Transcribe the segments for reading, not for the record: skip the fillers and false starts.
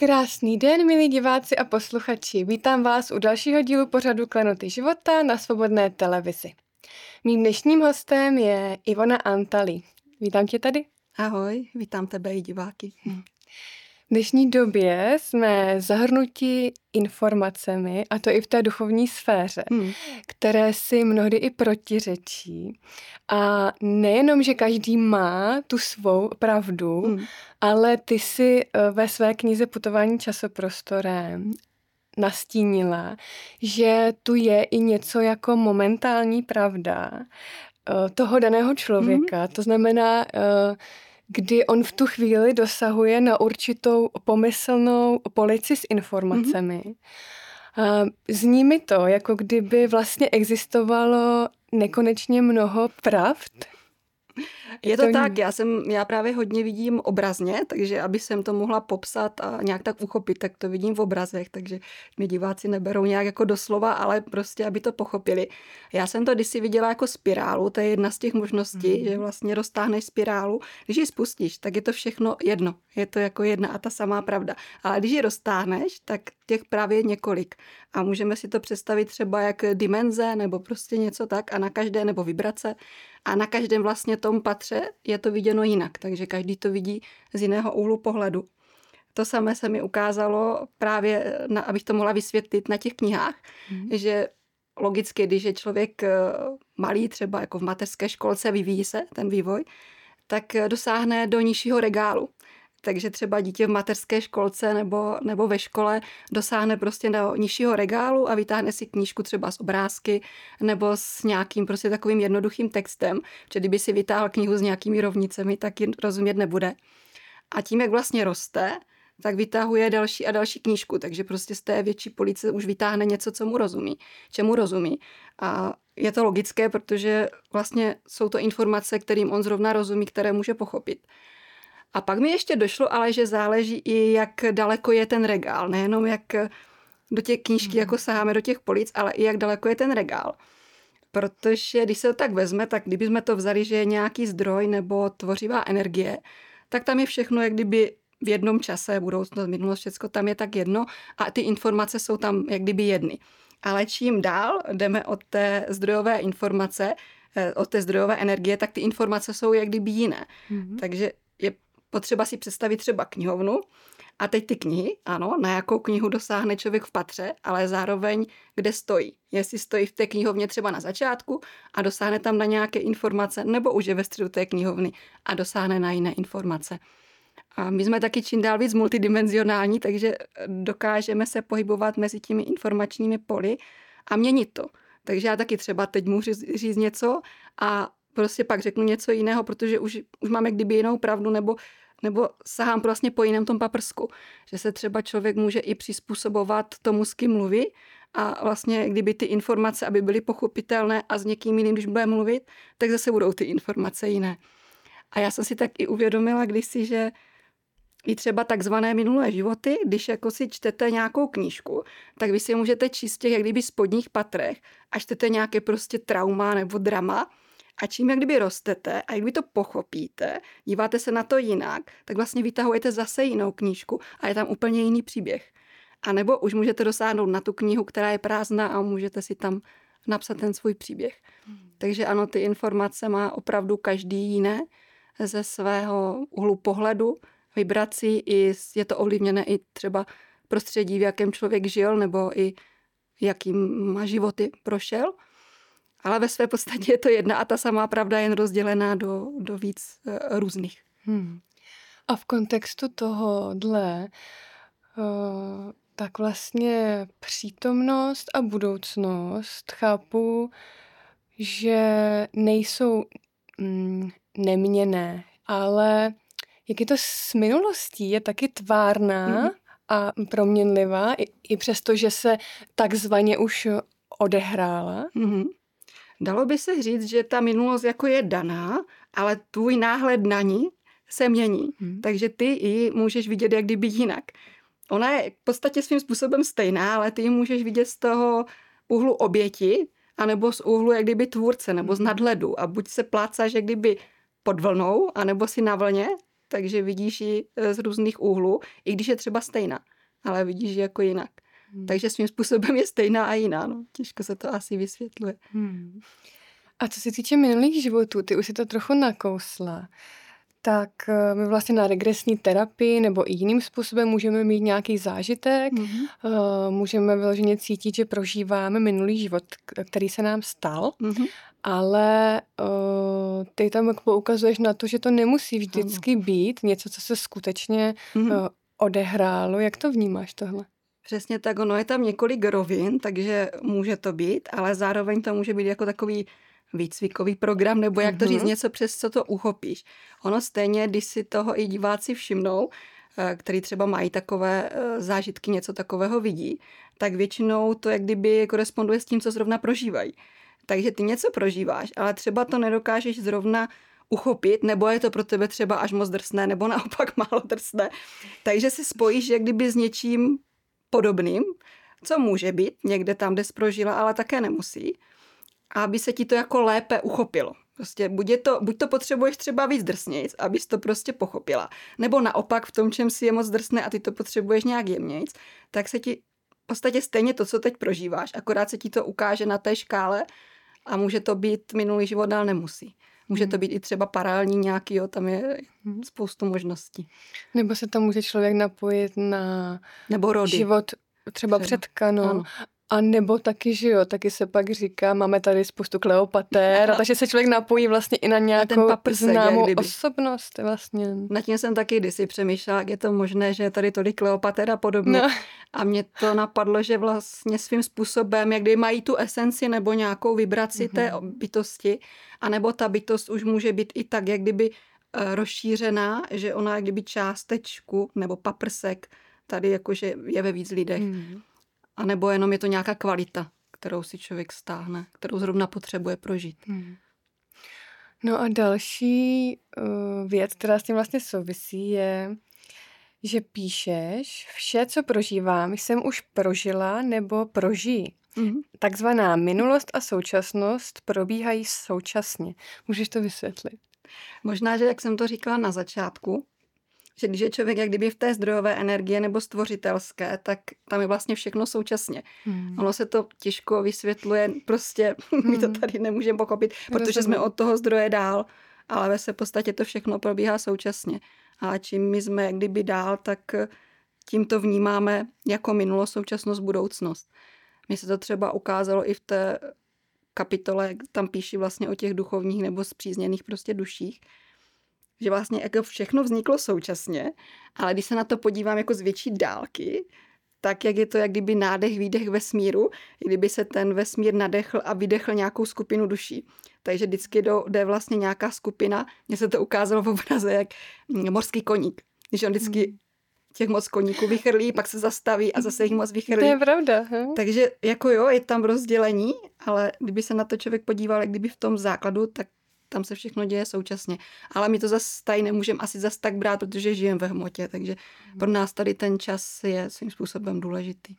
Krásný den, milí diváci a posluchači. Vítám vás u dalšího dílu pořadu Klenoty života na Svobodné televizi. Mým dnešním hostem je Ivona Antali. Vítám tě tady. Ahoj, vítám tebe i diváky. V dnešní době jsme zahrnuti informacemi, a to i v té duchovní sféře, které si mnohdy i protiřečí. A nejenom, že každý má tu svou pravdu, ale ty si ve své knize Putování časoprostorem nastínila, že tu je i něco jako momentální pravda toho daného člověka. To znamená, kdy on v tu chvíli dosahuje na určitou pomyslnou polici s informacemi. Zní mi to, jako kdyby vlastně existovalo nekonečně mnoho pravd. Je to tak, já právě hodně vidím obrazně, takže aby jsem to mohla popsat a nějak tak uchopit, tak to vidím v obrazech, takže mě diváci neberou nějak jako doslova, ale prostě, aby to pochopili. Já jsem to kdysi viděla jako spirálu, to je jedna z těch možností, že vlastně roztáhneš spirálu. Když ji spustíš, tak je to všechno jedno, je to jako jedna a ta samá pravda. Ale když ji roztáhneš, tak těch právě několik. A můžeme si to představit třeba jak dimenze nebo prostě něco tak a na každé, nebo vibrace, a na každém vlastně tom patře je to viděno jinak, takže každý to vidí z jiného úhlu pohledu. To samé se mi ukázalo právě, abych to mohla vysvětlit na těch knihách, že logicky, když je člověk malý, třeba jako v mateřské školce, vyvíjí se ten vývoj, tak dosáhne do nižšího regálu. Takže třeba dítě v mateřské školce nebo ve škole dosáhne prostě do nižšího regálu a vytáhne si knížku třeba z obrázky nebo s nějakým prostě takovým jednoduchým textem, že kdyby si vytáhl knihu s nějakými rovnicemi, tak ji rozumět nebude. A tím, jak vlastně roste, tak vytahuje další a další knížku, takže prostě z té větší police už vytáhne něco, čemu rozumí. A je to logické, protože vlastně jsou to informace, kterým on zrovna rozumí, které může pochopit. A pak mi ještě došlo, ale že záleží i, jak daleko je ten regál. Nejenom jak do těch knížky jako saháme do těch polic, ale i jak daleko je ten regál. Protože když se to tak vezme, tak kdybychom to vzali, že je nějaký zdroj nebo tvořivá energie, tak tam je všechno jak kdyby v jednom čase, budoucnost, minulost, všecko tam je tak jedno a ty informace jsou tam jak kdyby jedny. Ale čím dál jdeme od té zdrojové informace, od té zdrojové energie, tak ty informace jsou jak kdyby jiné. Takže je potřeba si představit třeba knihovnu a teď ty knihy, ano, na jakou knihu dosáhne člověk v patře, ale zároveň kde stojí. Jestli stojí v té knihovně třeba na začátku a dosáhne tam na nějaké informace, nebo už je ve středu té knihovny a dosáhne na jiné informace. A my jsme taky čím dál víc multidimenzionální, takže dokážeme se pohybovat mezi těmi informačními poli a měnit to. Takže já taky třeba teď můžu říct něco a prostě pak řeknu něco jiného, protože už máme kdyby jinou pravdu, nebo sahám vlastně po jiném tom paprsku. Že se třeba člověk může i přizpůsobovat tomu, s kým mluví a vlastně kdyby ty informace, aby byly pochopitelné a s někým jiným, když bude mluvit, tak zase budou ty informace jiné. A já jsem si tak i uvědomila kdysi, že i třeba takzvané minulé životy, když jako si čtete nějakou knížku, tak vy si můžete číst těch jak kdyby spodních patrech a čtete nějaké prostě trauma nebo drama. A čím jak kdyby rostete a jak kdyby to pochopíte, díváte se na to jinak, tak vlastně vytahujete zase jinou knížku a je tam úplně jiný příběh. A nebo už můžete dosáhnout na tu knihu, která je prázdná a můžete si tam napsat ten svůj příběh. Takže ano, ty informace má opravdu každý jiné ze svého úhlu pohledu, vibrací, i je to ovlivněné i třeba prostředí, v jakém člověk žil, nebo i jakým životy prošel. Ale ve své podstatě je to jedna a ta samá pravda, jen rozdělená do víc různých. A v kontextu tohohle tak vlastně přítomnost a budoucnost chápu, že nejsou neměnné, ale jak je to s minulostí, je taky tvárná a proměnlivá, i přesto, že se takzvaně už odehrála. Dalo by se říct, že ta minulost jako je daná, ale tvůj náhled na ní se mění. Takže ty ji můžeš vidět jak kdyby jinak. Ona je v podstatě svým způsobem stejná, ale ty ji můžeš vidět z toho úhlu oběti, anebo z úhlu jak kdyby tvůrce, nebo z nadhledu. A buď se plácáš jak kdyby pod vlnou, anebo si na vlně takže vidíš ji z různých úhlů, i když je třeba stejná, ale vidíš ji jako jinak. Takže svým způsobem je stejná a jiná. No. Těžko se to asi vysvětluje. A co se týče minulých životů, ty už si to trochu nakousla, tak my vlastně na regresní terapii nebo i jiným způsobem můžeme mít nějaký zážitek, můžeme vyloženě cítit, že prožíváme minulý život, který se nám stal, ale ty tam poukazuješ na to, že to nemusí vždycky být něco, co se skutečně odehrálo. Jak to vnímáš tohle? Přesně tak, ono je tam několik rovin, takže může to být, ale zároveň to může být jako takový výcvikový program, nebo jak to říct, něco, přes co to uchopíš. Ono stejně, když si toho i diváci všimnou, který třeba mají takové zážitky, něco takového vidí, tak většinou to jak kdyby koresponduje s tím, co zrovna prožívají. Takže ty něco prožíváš, ale třeba to nedokážeš zrovna uchopit, nebo je to pro tebe třeba až moc drsné, nebo naopak málo drsné. Takže si spojíš jak kdyby s něčím podobným, co může být někde tam, kde jsi prožila, ale také nemusí. Aby se ti to jako lépe uchopilo. Prostě buď to potřebuješ třeba víc drsnějc, abys to prostě pochopila, nebo naopak v tom, čem si je moc drsné a ty to potřebuješ nějak jemnějc, tak se ti v podstatě stejně to, co teď prožíváš, akorát se ti to ukáže na té škále a může to být minulý život, dál nemusí. Může to být i třeba paralelní nějaký, tam je spoustu možností. Nebo se tam může člověk napojit na nebo rody. Život třeba předkanou. Ano. A nebo taky, že jo, taky se pak říká, máme tady spoustu Kleopatér, a takže se člověk napojí vlastně i na nějakou známou osobnost vlastně. Nad tím jsem taky kdysi přemýšlela, jak je to možné, že je tady tolik Kleopatér a podobně. No. A mě to napadlo, že vlastně svým způsobem, jak kdy mají tu esenci nebo nějakou vibraci té bytosti, anebo ta bytost už může být i tak, jak kdyby rozšířená, že ona jak kdyby částečku nebo paprsek tady jakože je ve víc lidech. A nebo jenom je to nějaká kvalita, kterou si člověk stáhne, kterou zrovna potřebuje prožít. No a další věc, která s tím vlastně souvisí, je, že píšeš, vše, co prožívám, jsem už prožila nebo prožiji. Takzvaná minulost a současnost probíhají současně. Můžeš to vysvětlit? Možná, že jak jsem to říkala na začátku, že když je člověk jak kdyby v té zdrojové energie nebo stvořitelské, tak tam je vlastně všechno současně. Ono se to těžko vysvětluje, prostě my to tady nemůžeme pochopit, protože jsme od toho zdroje dál, ale ve své podstatě to všechno probíhá současně. A čím my jsme jak kdyby dál, tak tím to vnímáme jako minulost, současnost, budoucnost. Mně se to třeba ukázalo i v té kapitole, tam píši vlastně o těch duchovních nebo spřízněných prostě duších, že vlastně jako všechno vzniklo současně, ale když se na to podívám jako z větší dálky, tak jak je to jak kdyby nádech, výdech vesmíru, kdyby se ten vesmír nadechl a vydechl nějakou skupinu duší. Takže vždycky jde vlastně nějaká skupina, mně se to ukázalo v obraze jak morský koník, když on vždycky těch moc koníků vychrlí, pak se zastaví a zase jich moc vychrlí. To je pravda. Takže jako jo, je tam rozdělení, ale kdyby se na to člověk podíval, jak kdyby v tom základu, tak tam se všechno děje současně. Ale my to zase tady nemůžeme asi zase tak brát, protože žijeme ve hmotě, takže pro nás tady ten čas je svým způsobem důležitý.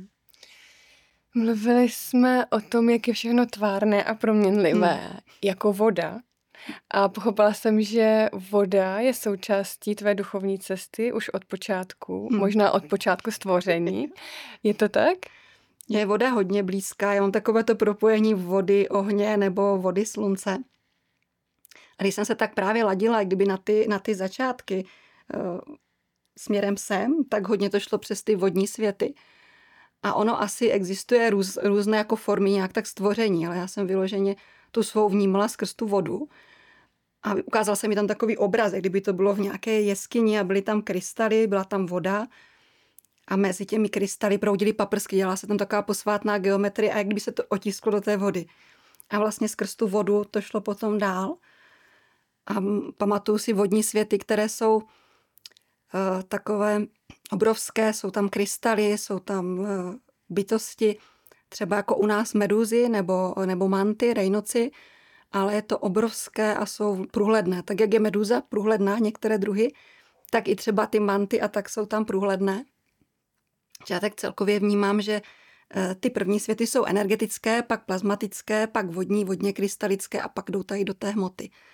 Mluvili jsme o tom, jak je všechno tvárné a proměnlivé, jako voda. A pochopila jsem, že voda je součástí tvé duchovní cesty už od počátku, možná od počátku stvoření. Je to tak? Je voda hodně blízká, já mám takové to propojení vody, ohně nebo vody, slunce. A když jsem se tak právě ladila, kdyby na ty začátky směrem sem, tak hodně to šlo přes ty vodní světy. A ono asi existuje různé jako formy nějak tak stvoření, ale já jsem vyloženě tu svou vnímala skrz tu vodu. A ukázal se mi tam takový obraz, kdyby to bylo v nějaké jeskyni a byly tam krystaly, byla tam voda a mezi těmi krystaly proudily paprsky, dělala se tam taková posvátná geometrie a jak kdyby se to otisklo do té vody. A vlastně skrz tu vodu to šlo potom dál. A pamatuju si vodní světy, které jsou takové obrovské, jsou tam krystaly, jsou tam bytosti, třeba jako u nás meduzy nebo manty, rejnoci, ale je to obrovské a jsou průhledné. Tak jak je meduza průhledná, některé druhy, tak i třeba ty manty a tak jsou tam průhledné. Já tak celkově vnímám, že ty první světy jsou energetické, pak plazmatické, pak vodní, vodně krystalické a pak jdou tady do té hmoty.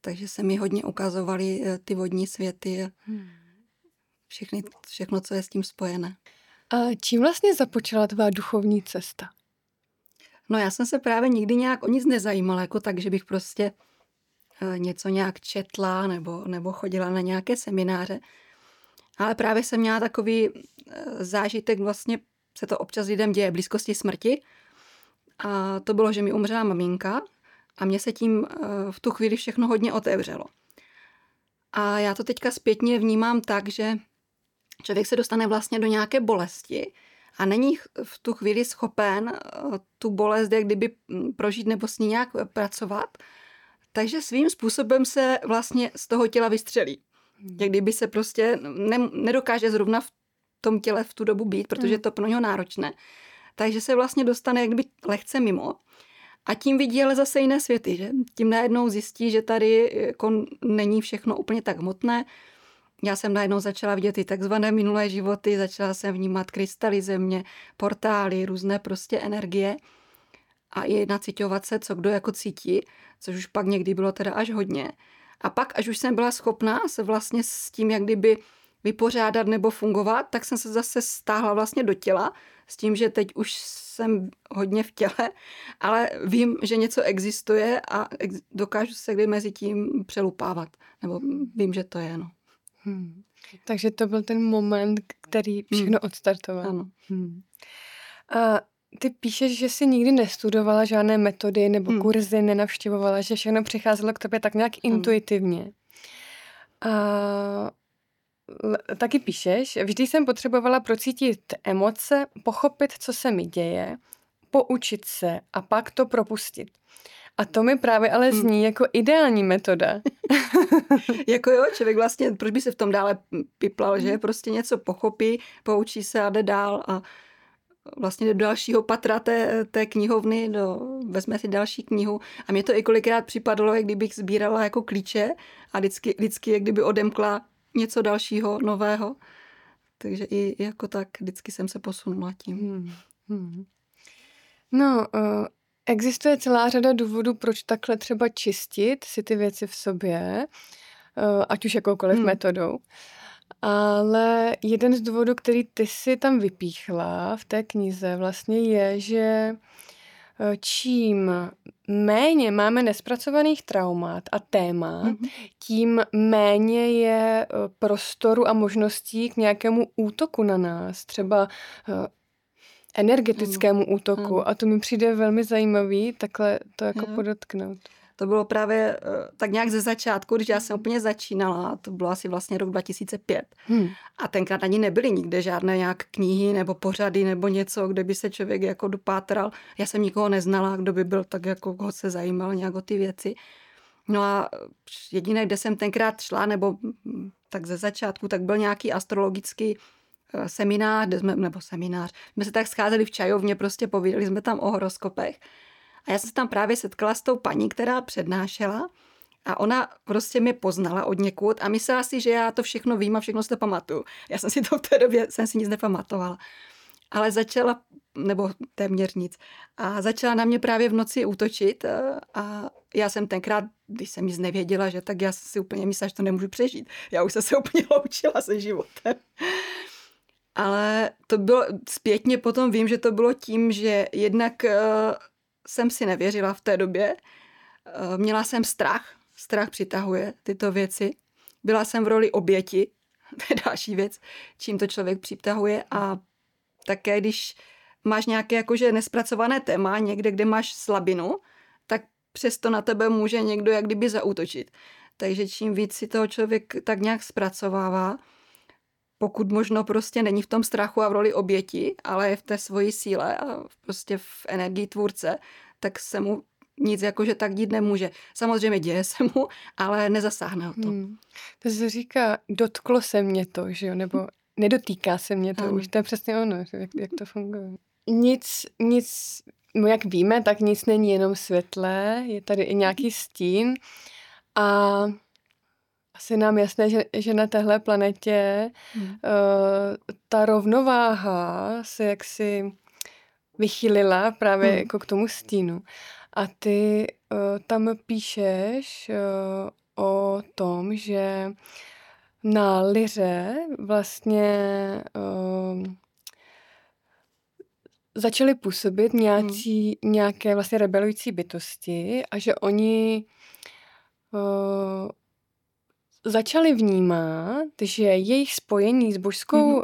takže se mi hodně ukazovaly ty vodní světy a všechno, co je s tím spojené. A čím vlastně započala tvá duchovní cesta? No já jsem se právě nikdy nějak o nic nezajímala, jako tak, že bych prostě něco nějak četla nebo chodila na nějaké semináře. Ale právě jsem měla takový zážitek, vlastně se to občas lidem děje, blízkosti smrti. A to bylo, že mi umřela maminka a mě se tím v tu chvíli všechno hodně otevřelo. A já to teďka zpětně vnímám tak, že člověk se dostane vlastně do nějaké bolesti a není v tu chvíli schopen tu bolest jak kdyby prožít nebo s ní nějak pracovat. Takže svým způsobem se vlastně z toho těla vystřelí. Jak kdyby se prostě nedokáže zrovna v tom těle v tu dobu být, protože je to pro něho náročné. Takže se vlastně dostane jak kdyby lehce mimo. A tím vidí ale zase jiné světy, že? Tím najednou zjistí, že tady jako není všechno úplně tak hmotné. Já jsem najednou začala vidět i takzvané minulé životy, začala jsem vnímat krystaly země, portály, různé prostě energie a i naciťovat se, co kdo jako cítí, což už pak někdy bylo teda až hodně. A pak, až už jsem byla schopná se vlastně s tím jak kdyby vypořádat nebo fungovat, tak jsem se zase stáhla vlastně do těla s tím, že teď už jsem hodně v těle, ale vím, že něco existuje a dokážu se kdy mezi tím přelupávat. Nebo vím, že to je, no. Takže to byl ten moment, který všechno odstartoval. Ano. A ty píšeš, že jsi nikdy nestudovala žádné metody nebo kurzy, nenavštěvovala, že všechno přicházelo k tobě tak nějak intuitivně. A taky píšeš, vždy jsem potřebovala procítit emoce, pochopit, co se mi děje, poučit se a pak to propustit. A to mi právě ale zní jako ideální metoda. Jako jo, člověk vlastně, proč by se v tom dále piplal, že prostě něco pochopí, poučí se a jde dál a vlastně do dalšího patra té knihovny, vezme si další knihu a mě to i kolikrát připadalo, jak kdybych sbírala jako klíče a vždycky jak kdyby odemkla něco dalšího, nového. Takže i jako tak vždycky jsem se posunula tím. No, existuje celá řada důvodů, proč takhle třeba čistit si ty věci v sobě, ať už jakoukoliv metodou. Ale jeden z důvodů, který ty si tam vypíchla v té knize, vlastně je, že čím méně máme nespracovaných traumat a témat, tím méně je prostoru a možností k nějakému útoku na nás, třeba energetickému útoku. A to mi přijde velmi zajímavý, takhle to jako podotknout. To bylo právě tak nějak ze začátku, když já jsem úplně začínala, to bylo asi vlastně rok 2005. A tenkrát ani nebyly nikde žádné nějak knihy nebo pořady nebo něco, kde by se člověk jako dopátral. Já jsem nikoho neznala, kdo by byl tak jako, koho se zajímal nějak o ty věci. No a jediné, kde jsem tenkrát šla, nebo tak ze začátku, tak byl nějaký astrologický seminář, jsme se tak scházeli v čajovně, prostě povídali jsme tam o horoskopech. A já jsem se tam právě setkala s tou paní, která přednášela a ona prostě mě poznala od někud a myslela si, že já to všechno vím a všechno si to pamatuju. Já jsem si to v té době si nic nepamatovala. Ale začala, nebo téměř nic, a začala na mě právě v noci útočit a já jsem tenkrát, když jsem nic nevěděla, že tak já si úplně myslela, že to nemůžu přežít. Já už jsem se úplně loučila se životem. Ale to bylo zpětně potom vím, že to bylo tím, že jednak jsem si nevěřila v té době. Měla jsem strach. Strach přitahuje tyto věci. Byla jsem v roli oběti. To je další věc, čím to člověk přitahuje. A také, když máš nějaké jakože nespracované téma, někde, kde máš slabinu, tak přesto na tebe může někdo jak kdyby zaútočit. Takže čím víc si toho člověk tak nějak zpracovává, pokud možno prostě není v tom strachu a v roli oběti, ale je v té svoji síle a prostě v energii tvůrce, tak se mu nic jakože tak dít nemůže. Samozřejmě děje se mu, ale nezasáhne ho to. To se říká, dotklo se mě to, že jo, nebo nedotýká se mě to, už to je přesně ono, jak to funguje. Nic, jak víme, tak nic není jenom světlé, je tady i nějaký stín a asi nám jasné, že na téhle planetě ta rovnováha se jaksi vychylila právě jako k tomu stínu. A ty tam píšeš o o tom, že na Lyře vlastně začaly působit nějaké vlastně rebelující bytosti a že oni začali vnímat, že jejich spojení s božskou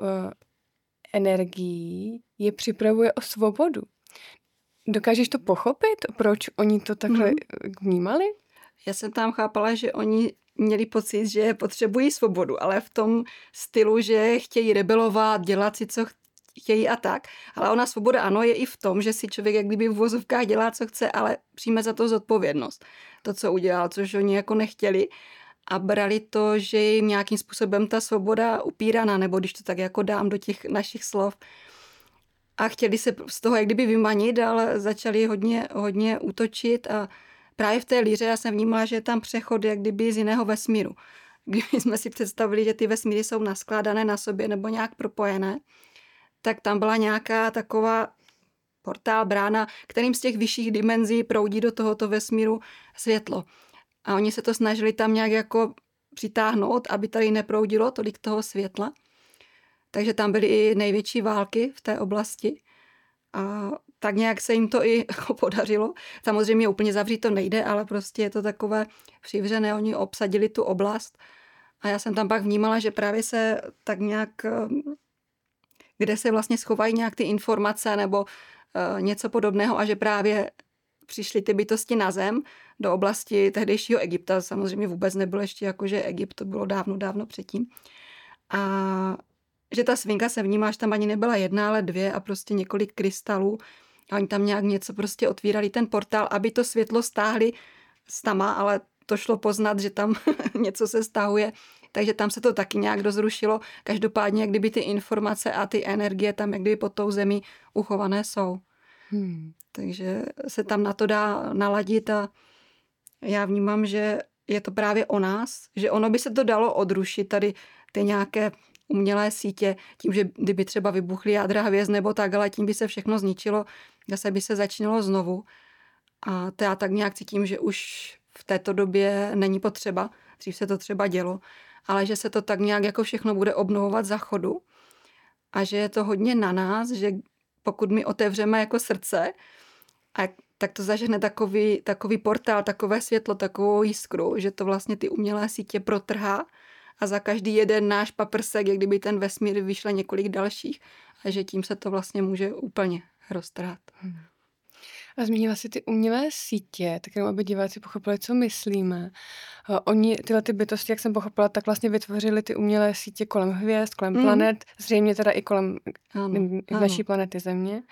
energií je připravuje o svobodu. Dokážeš to pochopit, proč oni to takhle vnímali? Já jsem tam chápala, že oni měli pocit, že potřebují svobodu, ale v tom stylu, že chtějí rebelovat, dělat si, co chtějí a tak. Ale ona svoboda ano, je i v tom, že si člověk jak kdyby v vozovkách dělá, co chce, ale přijme za to zodpovědnost. To, co udělal, což oni jako nechtěli. A brali to, že jim nějakým způsobem ta svoboda upíraná, nebo když to tak jako dám do těch našich slov. A chtěli se z toho jak kdyby vymanit, ale začali hodně útočit a právě v té Lyře já jsem vnímala, že je tam přechod jak kdyby z jiného vesmíru. Když jsme si představili, že ty vesmíry jsou naskládané na sobě nebo nějak propojené, tak tam byla nějaká taková portál, brána, kterým z těch vyšších dimenzí proudí do tohoto vesmíru světlo. A oni se to snažili tam nějak jako přitáhnout, aby tady neproudilo tolik toho světla. Takže tam byly i největší války v té oblasti. A tak nějak se jim to i podařilo. Samozřejmě úplně zavřít to nejde, ale prostě je to takové přivřené. Oni obsadili tu oblast. A já jsem tam pak vnímala, že právě se tak nějak, kde se vlastně schovají nějak ty informace nebo něco podobného a že právě přišly ty bytosti na zem do oblasti tehdejšího Egypta. Samozřejmě vůbec nebylo ještě jakože Egypt, to bylo dávno předtím. A že ta svinka se vnímá, že tam ani nebyla jedna, ale dvě a prostě několik krystalů. A oni tam nějak něco prostě otvírali ten portál, aby to světlo stáhli s tama, ale to šlo poznat, že tam něco se stahuje. Takže tam se to taky nějak rozrušilo. Každopádně, jak kdyby ty informace a ty energie tam jak kdyby pod tou zemí uchované jsou. Takže se tam na to dá naladit a já vnímám, že je to právě o nás, že ono by se to dalo odrušit tady ty nějaké umělé sítě, tím, že kdyby třeba vybuchly jádra hvězd nebo tak, ale tím by se všechno zničilo, zase by se začínalo znovu. A to já tak nějak cítím, že už v této době není potřeba, dřív se to třeba dělo, ale že se to tak nějak jako všechno bude obnovovat za chodu a že je to hodně na nás, že pokud my otevřeme jako srdce, tak to zažehne takový portál, takové světlo, takovou jiskru, že to vlastně ty umělé sítě protrhá a za každý jeden náš paprsek, jak kdyby ten vesmír vyšle několik dalších a že tím se to vlastně může úplně roztrhat. A zmínila si ty umělé sítě, tak jenom aby diváci pochopili, co myslíme. Oni, tyhle ty bytosti, jak jsem pochopila, tak vlastně vytvořili ty umělé sítě kolem hvězd, kolem planet, zřejmě teda i kolem naší planety Země.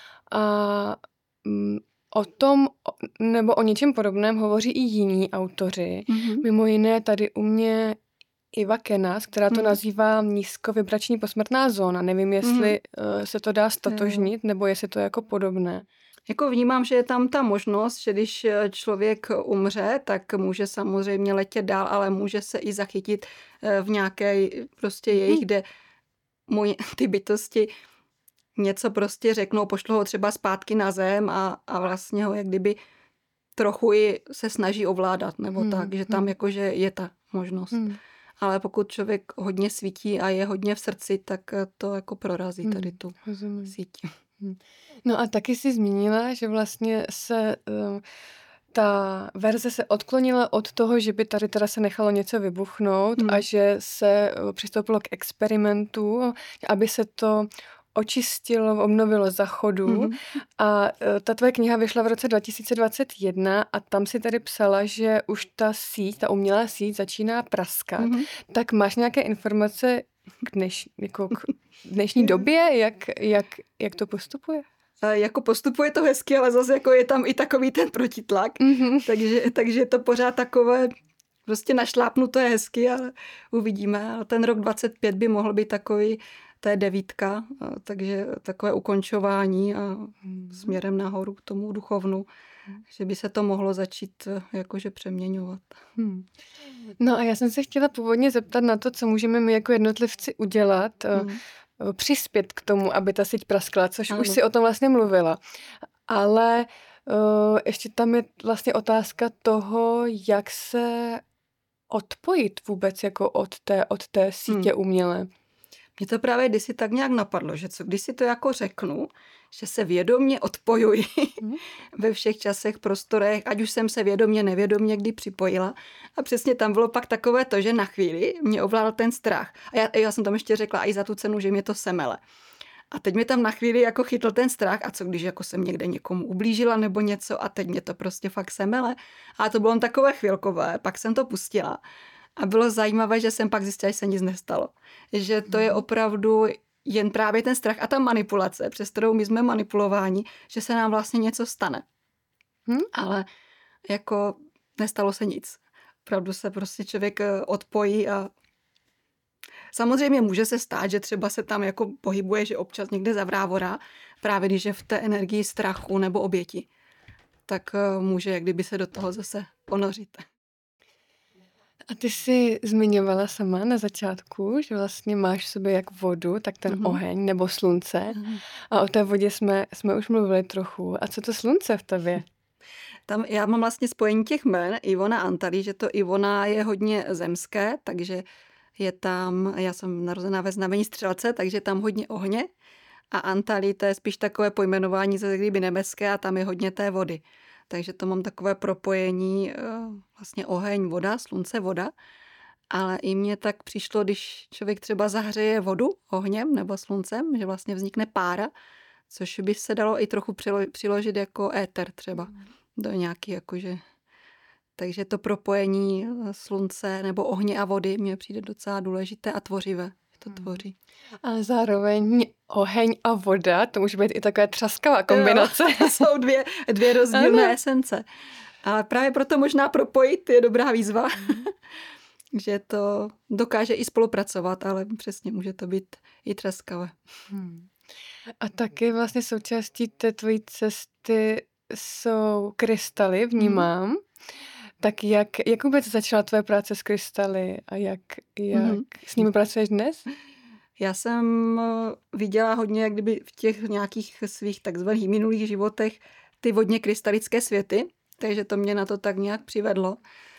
A o tom, nebo o něčem podobném hovoří i jiní autoři. Mimo jiné tady u mě Eva Kenas, která to nazývá nízkovibrační posmrtná zóna. Nevím, jestli se to dá stotožnit, nebo jestli to je jako podobné. Jako vnímám, že je tam ta možnost, že když člověk umře, tak může samozřejmě letět dál, ale může se i zachytit v nějaké prostě jejich, kde ty bytosti něco prostě řeknou, pošlou ho třeba zpátky na zem a vlastně ho jak kdyby trochu i se snaží ovládat, nebo tak, že tam jakože je ta možnost. Ale pokud člověk hodně svítí a je hodně v srdci, tak to jako prorazí tady tu síť. No a taky si zmínila, že vlastně se ta verze se odklonila od toho, že by tady teda se nechalo něco vybuchnout a že se přistoupilo k experimentu, aby se to očistilo, obnovilo za chodu. A ta tvoje kniha vyšla v roce 2021 a tam si tady psala, že už ta umělá síť začíná praskat. Tak máš nějaké informace k dnešní době, jak to postupuje? Jako postupuje to hezky, ale zase jako je tam i takový ten protitlak. Takže je to pořád takové prostě našlápnuto je hezky, ale uvidíme. A ten rok 25 by mohl být takový, to je 9, takže takové ukončování a směrem nahoru k tomu duchovnu, že by se to mohlo začít jakože přeměňovat. No a já jsem se chtěla původně zeptat na to, co můžeme my jako jednotlivci udělat, přispět k tomu, aby ta síť praskla, což už si o tom vlastně mluvila. Ale ještě tam je vlastně otázka toho, jak se odpojit vůbec jako od té sítě umělé? Mě to právě kdysi tak nějak napadlo, že když si to jako řeknu, že se vědomě odpojuji ve všech časech, prostorech, ať už jsem se vědomě, nevědomě kdy připojila. A přesně tam bylo pak takové to, že na chvíli mě ovládl ten strach. A já jsem tam ještě řekla i za tu cenu, že mě to semele. A teď mě tam na chvíli jako chytl ten strach a co když jako jsem někde někomu ublížila nebo něco a teď mě to prostě fakt semele. A to bylo takové chvilkové, pak jsem to pustila. A bylo zajímavé, že jsem pak zjistila, že se nic nestalo. Že to je opravdu jen právě ten strach a ta manipulace, přes kterou my jsme manipulováni, že se nám vlastně něco stane. Ale jako nestalo se nic. Opravdu se prostě člověk odpojí a samozřejmě může se stát, že třeba se tam jako pohybuje, že občas někde zavrávorá, právě když je v té energii strachu nebo oběti. Tak může jak kdyby se do toho zase ponořit. A ty jsi zmiňovala sama na začátku, že vlastně máš v sobě jak vodu, tak ten oheň nebo slunce. A o té vodě jsme už mluvili trochu. A co to slunce v tobě? Tam já mám vlastně spojení těch jmen Ivona Antali, že to Ivona je hodně zemské, takže je tam, já jsem narozená ve znamení střelce, takže tam hodně ohně. A Antali to je spíš takové pojmenování ze kdyby nebeské a tam je hodně té vody. Takže to mám takové propojení vlastně oheň, voda, slunce, voda. Ale i mně tak přišlo, když člověk třeba zahřeje vodu ohněm nebo sluncem, že vlastně vznikne pára, což by se dalo i trochu přiložit jako éter třeba do nějaký jakože. Takže to propojení slunce nebo ohně a vody mně přijde docela důležité a tvořivé. To tvoří. Ale zároveň oheň a voda, to může být i taková třaskavá kombinace. Jo, jsou dvě rozdílné esence. Ale právě proto možná propojit je dobrá výzva. Že to dokáže i spolupracovat, ale přesně může to být i třaskavé. A taky vlastně součástí té tvojí cesty jsou krystaly, vnímám. Tak jak vůbec začala tvoje práce s krystaly a jak s nimi pracuješ dnes? Já jsem viděla hodně, jak kdyby v těch nějakých svých takzvaných minulých životech ty vodně krystalické světy, takže to mě na to tak nějak přivedlo.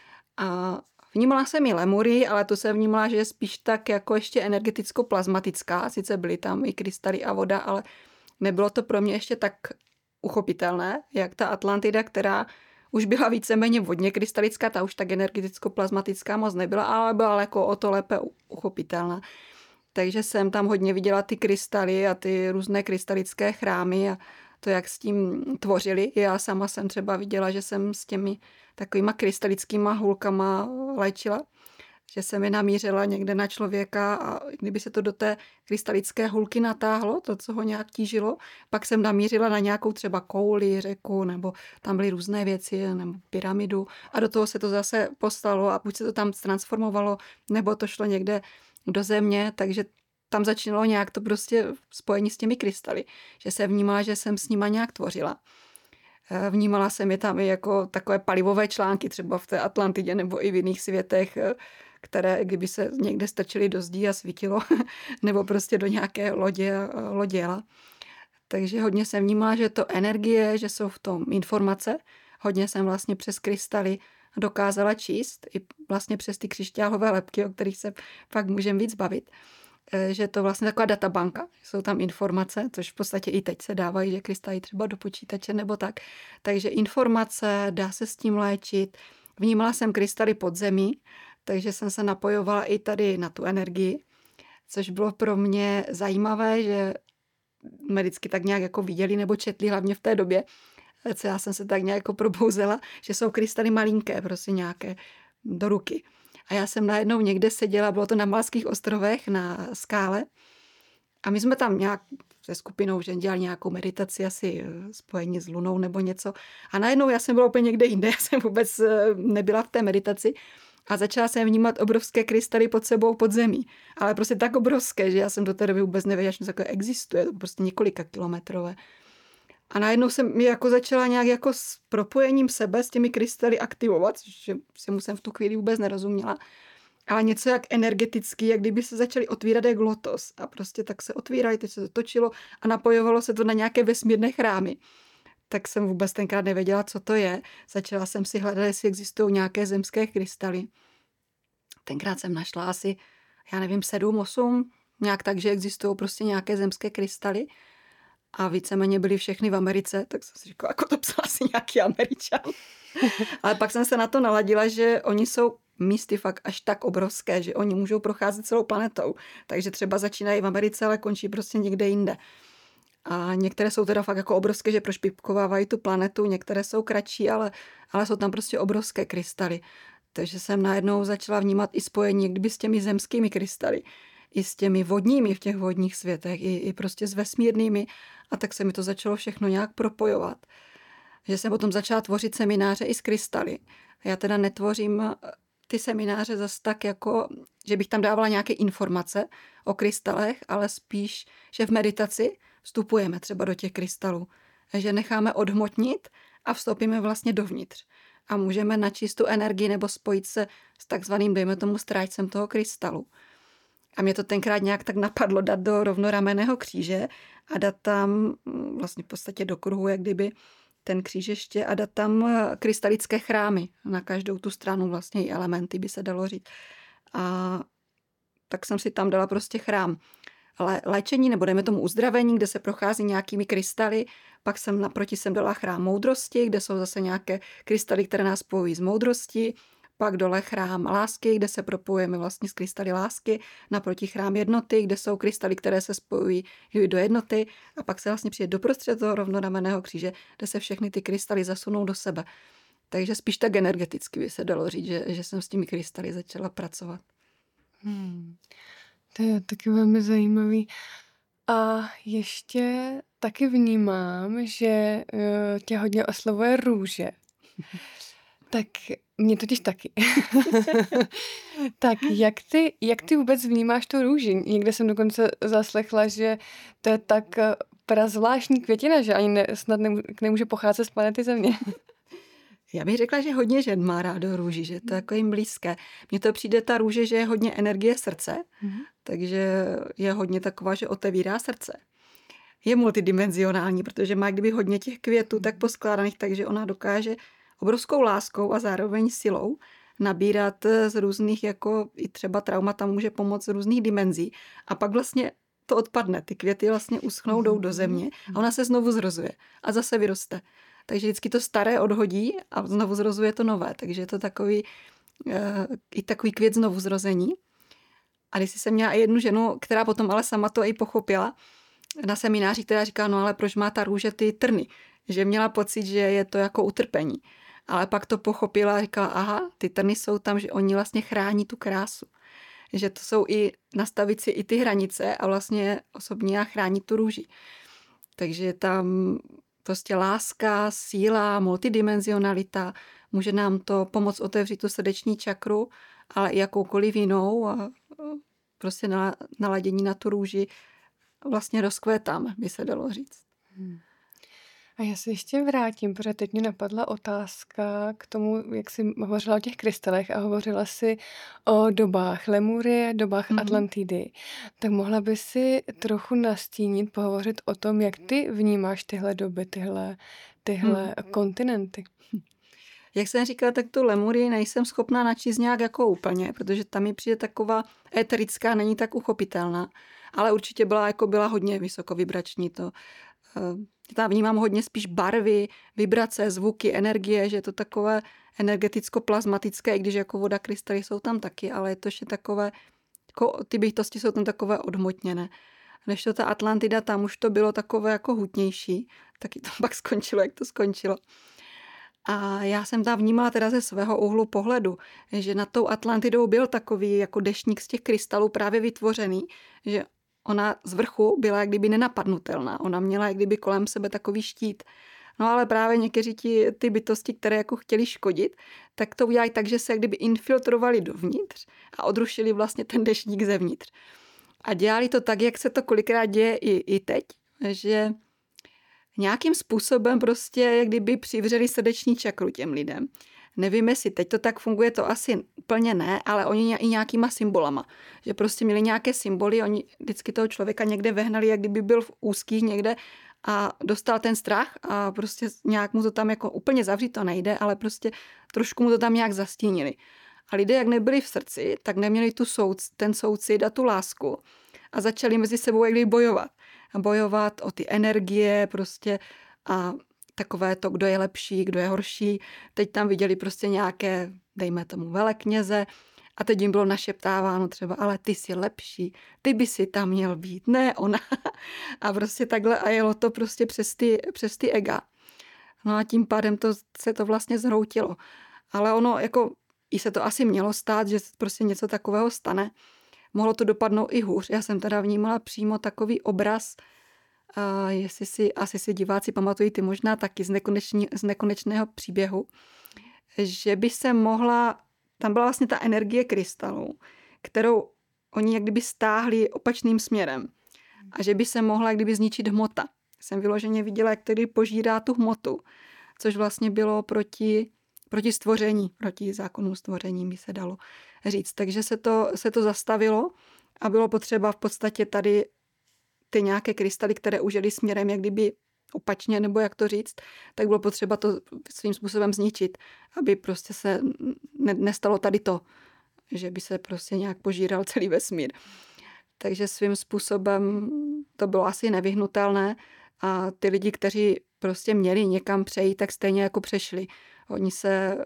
A vnímala jsem i lemury, ale to jsem vnímala, že je spíš tak jako ještě energeticko-plazmatická. Sice byly tam i krystaly a voda, ale nebylo to pro mě ještě tak uchopitelné, jak ta Atlantida, která už byla víceméně vodně krystalická, ta už tak energeticko-plazmatická moc nebyla, ale byla jako o to lépe uchopitelná. Takže jsem tam hodně viděla ty krystaly a ty různé krystalické chrámy a to, jak s tím tvořili. Já sama jsem třeba viděla, že jsem s těmi takovýma krystalickýma hůlkama léčila, že jsem je namířila někde na člověka a kdyby se to do té krystalické hůlky natáhlo, to, co ho nějak tížilo, pak jsem namířila na nějakou třeba kouli, řeku, nebo tam byly různé věci, nebo pyramidu a do toho se to zase poslalo a buď se to tam transformovalo, nebo to šlo někde do země, takže tam začínalo nějak to prostě spojení s těmi krystaly, že se vnímala, že jsem s nima nějak tvořila. Vnímala jsem je tam i jako takové palivové články, třeba v té Atlantidě nebo i v jiných světech, které kdyby se někde strčily do zdí a svítilo, nebo prostě do nějaké lodě a loděla. Takže hodně jsem vnímala, že to energie, že jsou v tom informace. Hodně jsem vlastně přes krystaly dokázala číst, i vlastně přes ty křišťálové lebky, o kterých se pak můžeme víc bavit. Že to vlastně taková databanka, jsou tam informace, což v podstatě i teď se dávají, že krystaly třeba do počítače nebo tak. Takže informace, dá se s tím léčit. Vnímala jsem krystaly pod zemí, takže jsem se napojovala i tady na tu energii, což bylo pro mě zajímavé, že jsme vždycky tak nějak jako viděli nebo četli, hlavně v té době, co já jsem se tak nějak jako probouzela, že jsou krystaly malinké, prostě nějaké do ruky. A já jsem najednou někde seděla, bylo to na Malských ostrovech, na skále. A my jsme tam nějak se skupinou, že dělali nějakou meditaci, asi spojení s lunou nebo něco. A najednou já jsem byla úplně někde jinde, já jsem vůbec nebyla v té meditaci. A začala jsem vnímat obrovské krystaly pod sebou pod zemí. Ale prostě tak obrovské, že já jsem do té doby vůbec nevěděla, že takové existuje. To prostě několika kilometrové. A najednou jsem je jako začala nějak jako s propojením sebe s těmi krystaly aktivovat, že jsem v tu chvíli vůbec nerozuměla. Ale něco jak energetický, jak kdyby se začaly otvírat jak lotos. A prostě tak se otvírali, teď se to točilo a napojovalo se to na nějaké vesmírné chrámy. Tak jsem vůbec tenkrát nevěděla, co to je. Začala jsem si hledat, jestli existují nějaké zemské krystaly. tenkrát jsem našla asi, já nevím, 7, 8, nějak tak, že existují prostě nějaké zemské krystaly a víceméně byly všechny v Americe, tak jsem si říkala, jako to psal asi nějaký Američan. Ale pak jsem se na to naladila, že oni jsou místy fakt až tak obrovské, že oni můžou procházet celou planetou. Takže třeba začínají v Americe, ale končí prostě někde jinde. A některé jsou teda fakt jako obrovské, že prošpipkovávají tu planetu, některé jsou kratší, ale jsou tam prostě obrovské krystaly. Takže jsem najednou začala vnímat i spojení kdyby s těmi zemskými krystaly, i s těmi vodními v těch vodních světech, i prostě s vesmírnými. A tak se mi to začalo všechno nějak propojovat. Že jsem potom začala tvořit semináře i s krystaly. Já teda netvořím ty semináře zase tak jako, že bych tam dávala nějaké informace o krystalech, ale spíš, že v meditaci vstupujeme třeba do těch krystalů. Že necháme odhmotnit a vstoupíme vlastně dovnitř. A můžeme načíst tu energii nebo spojit se s takzvaným, dejme tomu, strážcem toho krystalu. A mě to tenkrát nějak tak napadlo dát do rovnoramenného kříže a dát tam vlastně v podstatě do kruhu, jak kdyby ten kříž ještě a dát tam krystalické chrámy. Na každou tu stranu vlastně i elementy by se dalo říct. A tak jsem si tam dala prostě chrám léčení, nebo dejme tomu uzdravení, kde se prochází nějakými krystaly. Pak jsem naproti dala chrám moudrosti, kde jsou zase nějaké krystaly, které nás spojují s moudrostí. Pak dole chrám lásky, kde se propojujeme vlastně s krystaly lásky. Naproti chrám jednoty, kde jsou krystaly, které se spojují do jednoty. A pak se vlastně přijde doprostřed toho rovnoramenného kříže, kde se všechny ty krystaly zasunou do sebe. Takže spíš tak energeticky by se dalo říct, že jsem s těmi krystaly začala pracovat. To je taky velmi zajímavý. A ještě taky vnímám, že tě hodně oslovuje růže. Tak mě totiž taky. Tak jak ty vůbec vnímáš tu růži? Někde jsem dokonce zaslechla, že to je tak prazvláštní květina, že ani snad nemůže pocházet z planety Země. Já bych řekla, že hodně žen má rádo růži, že to je jako jim blízké. Mně to přijde ta růže, že je hodně energie srdce, takže je hodně taková, že otevírá srdce. Je multidimenzionální, protože má kdyby hodně těch květů tak poskládaných, takže ona dokáže obrovskou láskou a zároveň silou nabírat z různých, jako i třeba traumata může pomoct z různých dimenzí. A pak vlastně to odpadne. Ty květy vlastně uschnou, jdou do země a ona se znovu zrozuje a zase vyroste. Takže vždycky to staré odhodí a znovu zrozuje to nové. Takže je to takový, i takový květ znovu zrození. A když jsem měla i jednu ženu, která potom ale sama to i pochopila na semináři, která říká, no ale proč má ta růže ty trny? Že měla pocit, že je to jako utrpení. Ale pak to pochopila a říkala, aha, ty trny jsou tam, že oni vlastně chrání tu krásu. Že to jsou i nastavit si i ty hranice a vlastně osobně chrání tu růži. Takže tam prostě láska, síla, multidimenzionalita, může nám to pomoct otevřít tu srdeční čakru, ale i jakoukoliv jinou a prostě naladění na tu růži vlastně rozkvétáme, by se dalo říct. A já se ještě vrátím, protože teď mě napadla otázka k tomu, jak jsi hovořila o těch krystalech a hovořila si o dobách Lemurie, dobách Atlantidy. Tak mohla by si trochu nastínit, pohovořit o tom, jak ty vnímáš tyhle doby, tyhle kontinenty. Jak jsem říkala, tak tu Lemurii nejsem schopná načíst nějak jako úplně, protože tam mi přijde taková éterická, není tak uchopitelná, ale určitě byla hodně vysokovibrační to. Tam vnímám hodně spíš barvy, vibrace, zvuky, energie, že je to takové energeticko-plazmatické, i když jako voda, krystaly jsou tam taky, ale je to ještě takové, jako ty bytosti jsou tam takové odhmotněné. Než to ta Atlantida, tam už to bylo takové jako hutnější, taky to pak skončilo, jak to skončilo. A já jsem tam vnímala teda ze svého úhlu pohledu, že nad tou Atlantidou byl takový jako deštník z těch krystalů právě vytvořený, že ona z vrchu byla jak kdyby nenapadnutelná. Ona měla jak kdyby kolem sebe takový štít. No ale právě někteří ty bytosti, které jako chtěli škodit, tak to udělají tak, že se jak kdyby infiltrovali dovnitř a odrušili vlastně ten deštník zevnitř. A dělali to tak, jak se to kolikrát děje i teď, že nějakým způsobem prostě jak kdyby přivřeli srdeční čakru těm lidem. Nevím, jestli teď to tak funguje, to asi úplně ne, ale oni i nějakýma symbolama. Že prostě měli nějaké symboly, oni vždycky toho člověka někde vehnali, jak kdyby byl v úzkých někde a dostal ten strach a prostě nějak mu to tam jako úplně zavřít to nejde, ale prostě trošku mu to tam nějak zastínili. A lidé, jak nebyli v srdci, tak neměli ten soucit a tu lásku a začali mezi sebou jak kdyby bojovat. A bojovat o ty energie prostě a takové to, kdo je lepší, kdo je horší. Teď tam viděli prostě nějaké, dejme tomu, velekněze a teď jim bylo našeptáváno třeba, ale ty jsi lepší, ty by si tam měl být, ne ona. A prostě takhle a jelo to prostě přes ty ega. No a tím pádem se to vlastně zhroutilo. Ale ono jako i se to asi mělo stát, že prostě něco takového stane. Mohlo to dopadnout i hůř. Já jsem teda vnímala přímo takový obraz, asi si diváci pamatují ty možná taky z nekonečného příběhu, že by se mohla, tam byla vlastně ta energie krystalu, kterou oni jak kdyby stáhli opačným směrem a že by se mohla jak kdyby zničit hmota. Jsem vyloženě viděla, jak tedy požírá tu hmotu, což vlastně bylo proti stvoření, proti zákonu stvoření by se dalo říct. Takže se to zastavilo a bylo potřeba v podstatě tady ty nějaké krystaly, které už jeli směrem jak kdyby opačně, nebo jak to říct, tak bylo potřeba to svým způsobem zničit, aby prostě se nestalo tady to, že by se prostě nějak požíral celý vesmír. Takže svým způsobem to bylo asi nevyhnutelné a ty lidi, kteří prostě měli někam přejít, tak stejně jako přešli. Oni se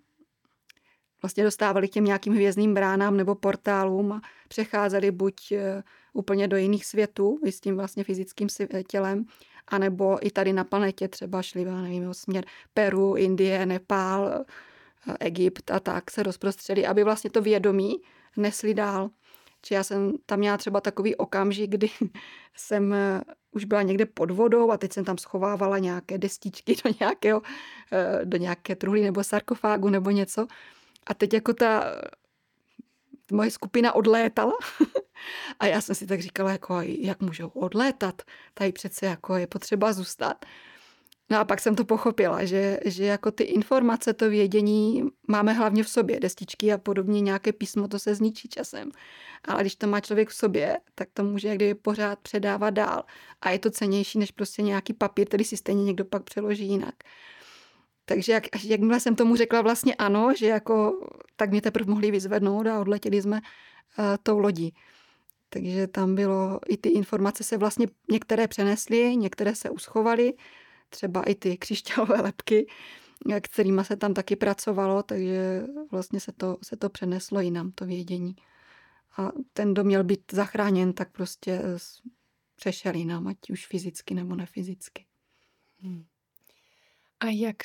vlastně dostávali k těm nějakým hvězdným bránám nebo portálům a přecházeli buď úplně do jiných světů s tím vlastně fyzickým tělem, anebo i tady na planetě třeba šli, nevím, směr Peru, Indie, Nepál, Egypt a tak se rozprostřeli, aby vlastně to vědomí nesli dál. Či já jsem tam měla třeba takový okamžik, kdy jsem už byla někde pod vodou a teď jsem tam schovávala nějaké destičky do nějaké truhly nebo sarkofágu nebo něco. A teď jako ta moje skupina odlétala a já jsem si tak říkala, jako, jak můžou odlétat? Tady přece jako je potřeba zůstat. No a pak jsem to pochopila, že jako ty informace, to vědění máme hlavně v sobě. Destičky a podobně, nějaké písmo, to se zničí časem. Ale když to má člověk v sobě, tak to může někdy pořád předávat dál. A je to cennější, než prostě nějaký papír, který si stejně někdo pak přeloží jinak. Takže jakmile jsem tomu řekla vlastně ano, že jako, tak mě teprve mohli vyzvednout a odletěli jsme tou lodí. Takže tam bylo, i ty informace se vlastně některé přenesly, některé se uschovaly, třeba i ty křišťálové lebky, kterýma se tam taky pracovalo, takže vlastně se to přeneslo jinam, to vědění. A ten, kdo měl být zachráněn, tak prostě přešel jinam, ať už fyzicky nebo nefyzicky. A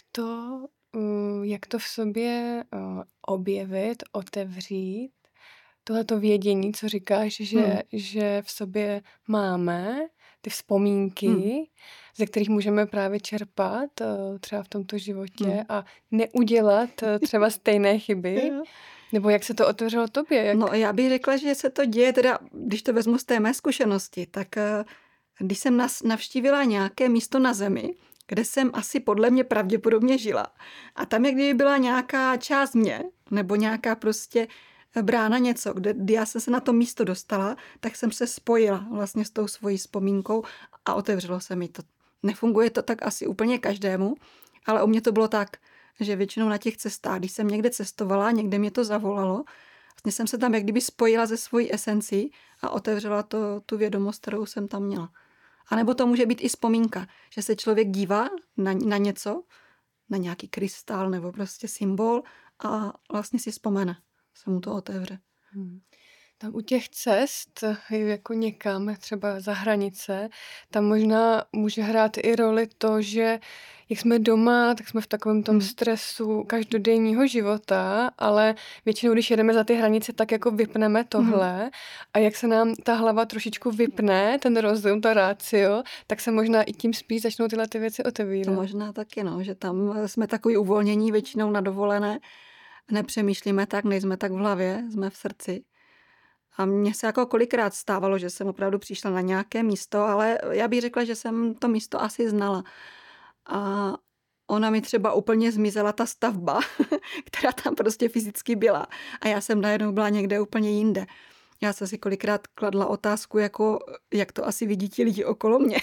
jak to v sobě objevit, otevřít, tohleto vědění, co říkáš, že v sobě máme, ty vzpomínky, ze kterých můžeme právě čerpat třeba v tomto životě a neudělat třeba stejné chyby. Nebo jak se to otevřelo tobě? No já bych řekla, že se to děje, teda když to vezmu z té mé zkušenosti, tak když jsem navštívila nějaké místo na Zemi, kde jsem asi podle mě pravděpodobně žila. A tam, jak kdyby byla nějaká část mě, nebo nějaká prostě brána něco, kdy já jsem se na to místo dostala, tak jsem se spojila vlastně s tou svojí vzpomínkou a otevřelo se mi to. Nefunguje to tak asi úplně každému, ale u mě to bylo tak, že většinou na těch cestách, když jsem někde cestovala, někde mě to zavolalo, vlastně jsem se tam jak kdyby spojila ze svojí esencí a otevřela tu vědomost, kterou jsem tam měla. A nebo to může být i vzpomínka, že se člověk dívá na něco, na nějaký krystal nebo prostě symbol a vlastně si vzpomene, se mu to otevře. Tam u těch cest, jako někam, třeba za hranice, tam možná může hrát i roli to, že jak jsme doma, tak jsme v takovém tom stresu každodenního života, ale většinou, když jedeme za ty hranice, tak jako vypneme tohle a jak se nám ta hlava trošičku vypne, ten rozum, ta ratio, tak se možná i tím spíš začnou tyhle ty věci otevírat. To možná taky, že tam jsme takový uvolnění většinou na dovolené, nepřemýšlíme tak, nejsme tak v hlavě, jsme v srdci. A mně se jako kolikrát stávalo, že jsem opravdu přišla na nějaké místo, ale já bych řekla, že jsem to místo asi znala. A ona mi třeba úplně zmizela ta stavba, která tam prostě fyzicky byla. A já jsem najednou byla někde úplně jinde. Já jsem si kolikrát kladla otázku, jako, jak to asi vidí ti lidi okolo mě.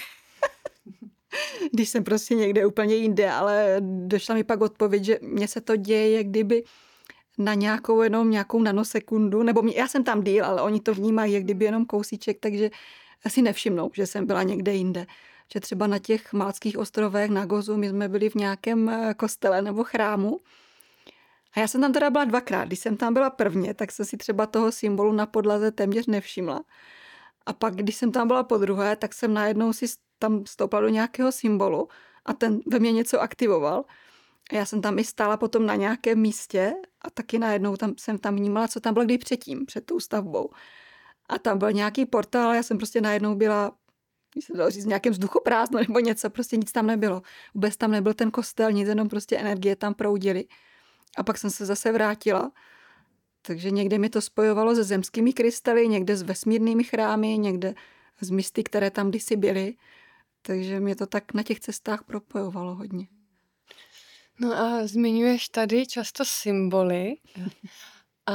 Když jsem prostě někde úplně jinde, ale došla mi pak odpověď, že mně se to děje, jak kdyby na nějakou nanosekundu, nebo já jsem tam díl, ale oni to vnímají, jak kdyby jenom kousíček, takže si nevšimnou, že jsem byla někde jinde. Že třeba na těch Maltských ostrovech na Gozu my jsme byli v nějakém kostele nebo chrámu a já jsem tam teda byla 2krát. Když jsem tam byla prvně, tak jsem si třeba toho symbolu na podlaze téměř nevšimla. A pak, když jsem tam byla podruhé, tak jsem najednou si tam stoupla do nějakého symbolu a ten ve mně něco aktivoval. A já jsem tam i stála potom na nějakém místě a taky najednou jsem tam vnímala, co tam bylo kdy předtím, před tou stavbou. A tam byl nějaký portál a já jsem prostě najednou byla, když se dalo říct, v nějakém vzduchoprázdnu nebo něco, prostě nic tam nebylo. Vůbec tam nebyl ten kostel, nic, jenom prostě energie tam proudily. A pak jsem se zase vrátila. Takže někde mi to spojovalo se zemskými krystaly, někde s vesmírnými chrámy, někde s místy, které tam kdysi byly. Takže mě to tak na těch cestách propojovalo hodně. No a zmiňuješ tady často symboly a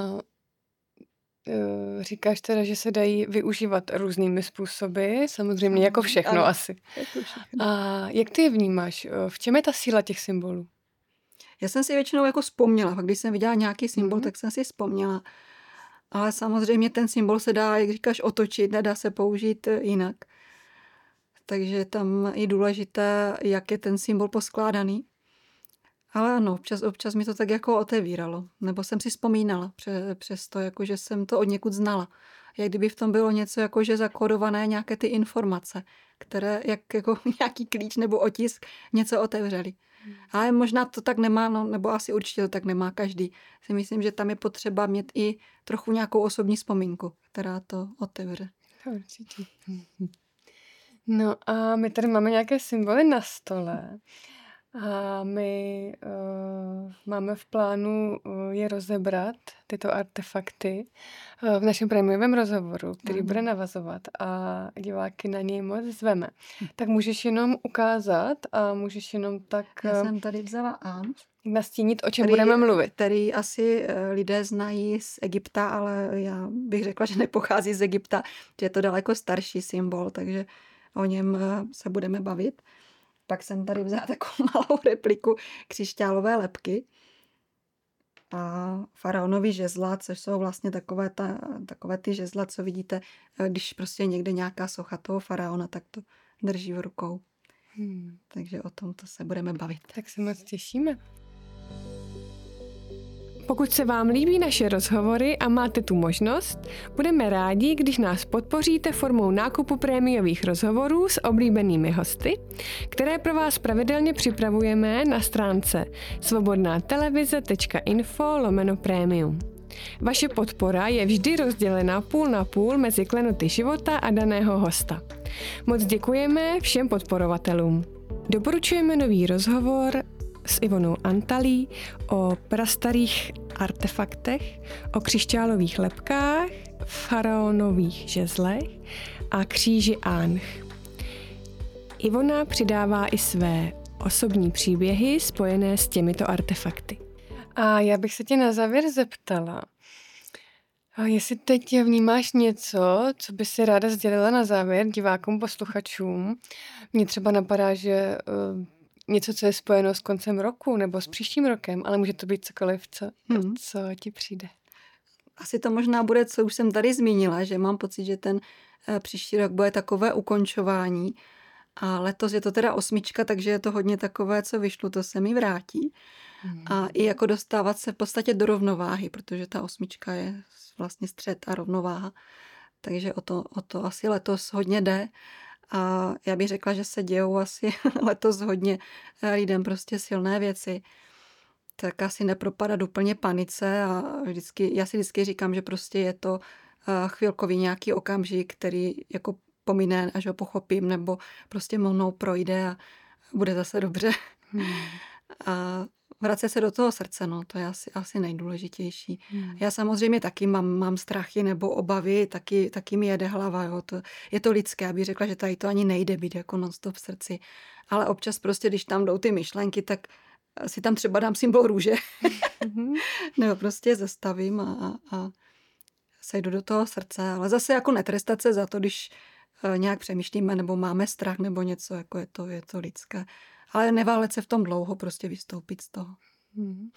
říkáš teda, že se dají využívat různými způsoby, samozřejmě jako všechno ano, asi. Jako všechno. A jak ty je vnímáš? V čem je ta síla těch symbolů? Já jsem si většinou jako vzpomněla. Když jsem viděla nějaký symbol, tak jsem si vzpomněla. Ale samozřejmě ten symbol se dá, jak říkáš, otočit, nedá se použít jinak. Takže tam je důležité, jak je ten symbol poskládaný. Ale ano, občas mi to tak jako otevíralo. Nebo jsem si vzpomínala přesto, jako že jsem to od někud znala. Jak kdyby v tom bylo něco jako že zakódované nějaké ty informace, které jako nějaký klíč nebo otisk něco otevřeli. Ale možná to tak nemá, nebo asi určitě to tak nemá každý. Si myslím, že tam je potřeba mít i trochu nějakou osobní vzpomínku, která to otevře. Určitě. No a my tady máme nějaké symboly na stole. A my máme v plánu je rozebrat, tyto artefakty, v našem prémiovém rozhovoru, který bude navazovat a diváky na něj moc zveme. Tak můžeš jenom ukázat a můžeš jenom tak... Já jsem tady vzala nastínit, o čem budeme mluvit. Který asi lidé znají z Egypta, ale já bych řekla, že nepochází z Egypta, že je to daleko starší symbol, takže o něm se budeme bavit. Pak jsem tady vzala takovou malou repliku křišťálové lebky a faraonový žezla, což jsou vlastně takové ty žezla, co vidíte, když prostě někde nějaká socha toho faraona, tak to drží v rukou. Takže o tomto se budeme bavit. Tak se moc těšíme. Pokud se vám líbí naše rozhovory a máte tu možnost, budeme rádi, když nás podpoříte formou nákupu prémiových rozhovorů s oblíbenými hosty, které pro vás pravidelně připravujeme na stránce svobodnatelevize.info/prémium. Vaše podpora je vždy rozdělena půl na půl mezi klenoty života a daného hosta. Moc děkujeme všem podporovatelům. Doporučujeme nový rozhovor s Ivonou Antalí o prastarých artefaktech, o křišťálových lebkách, faraonových žezlech a kříži Anch. Ivona přidává i své osobní příběhy spojené s těmito artefakty. A já bych se tě na závěr zeptala, jestli teď vnímáš něco, co by si ráda sdělila na závěr divákům, posluchačům. Mně třeba napadá, že něco, co je spojeno s koncem roku nebo s příštím rokem, ale může to být cokoliv, co ti přijde. Asi to možná bude, co už jsem tady zmínila, že mám pocit, že ten příští rok bude takové ukončování. A letos je to teda 8, takže je to hodně takové, co vyšlo, to se mi vrátí. A i jako dostávat se v podstatě do rovnováhy, protože ta 8 je vlastně střed a rovnováha. Takže o to asi letos hodně jde. A já bych řekla, že se dějou asi letos hodně lidem prostě silné věci. Tak asi nepropadat úplně panice a já si vždycky říkám, že prostě je to chvilkový nějaký okamžik, který jako pomine, až ho pochopím, nebo prostě mnou projde a bude zase dobře. A vracet se do toho srdce, to je asi nejdůležitější. Já samozřejmě taky mám strachy nebo obavy, taky mi jede hlava. Jo. Je to lidské, abych řekla, že tady to ani nejde být jako non-stop v srdci. Ale občas prostě, když tam jdou ty myšlenky, tak si tam třeba dám symbol růže. Nebo prostě zastavím a sejdu do toho srdce. Ale zase jako netrestat se za to, když nějak přemýšlíme nebo máme strach nebo něco, jako je to lidské. Ale neválet se v tom dlouho, prostě vystoupit z toho.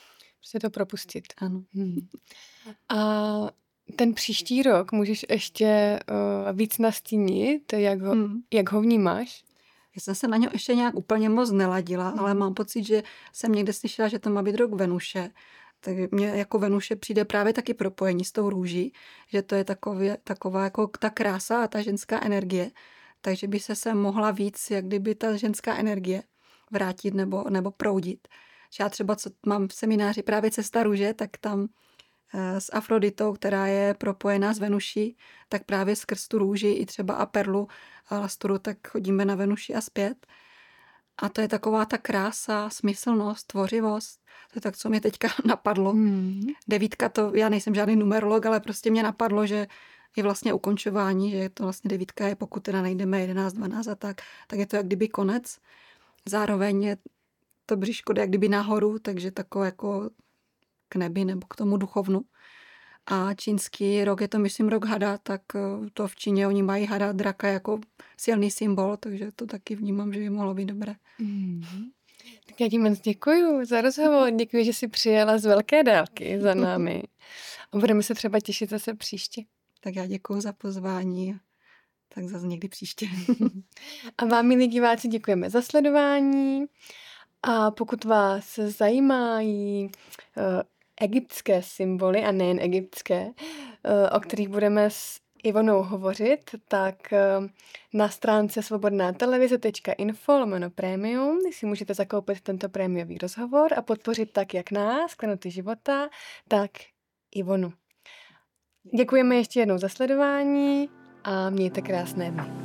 Prostě to propustit. Ano. A ten příští rok můžeš ještě víc nastínit, jak ho vnímáš? Já jsem se na něj ještě nějak úplně moc neladila, ale mám pocit, že jsem někde slyšela, že to má být rok Venuše. Tak mně jako Venuše přijde právě taky propojení s tou růží, že to je taková jako ta krása a ta ženská energie. Takže by se sem mohla víc, jak kdyby ta ženská energie vrátit nebo proudit. Já třeba, co mám v semináři právě Cesta růže, tak tam s Afroditou, která je propojená s Venuší, tak právě skrz tu růži i třeba a perlu a lasturu, tak chodíme na Venuši a zpět. A to je taková ta krása, smyslnost, tvořivost. To je tak, co mě teďka napadlo. 9, to, já nejsem žádný numerolog, ale prostě mě napadlo, že je vlastně ukončování, že to vlastně 9 je, pokud teda najdeme 11, 12 a tak je to jak kdyby konec. Zároveň je to bříško jak kdyby nahoru, takže takové jako k nebi nebo k tomu duchovnu. A čínský rok je to, myslím, rok hada, tak to v Číně oni mají hada, draka jako silný symbol, takže to taky vnímám, že by mohlo být dobré. Tak já ti moc děkuju za rozhovor, děkuji, že jsi přijela z velké dálky za námi. A budeme se třeba těšit zase příště. Tak já děkuju za pozvání, tak zase někdy příště. A vám, milí diváci, děkujeme za sledování. A pokud vás zajímají egyptské symboly, a nejen egyptské, o kterých budeme s Ivonou hovořit, tak na stránce svobodnatelevize.info/premium si můžete zakoupit tento prémiový rozhovor a podpořit tak jak nás, Klenoty života, tak Ivonu. Děkujeme ještě jednou za sledování a mějte krásné dny.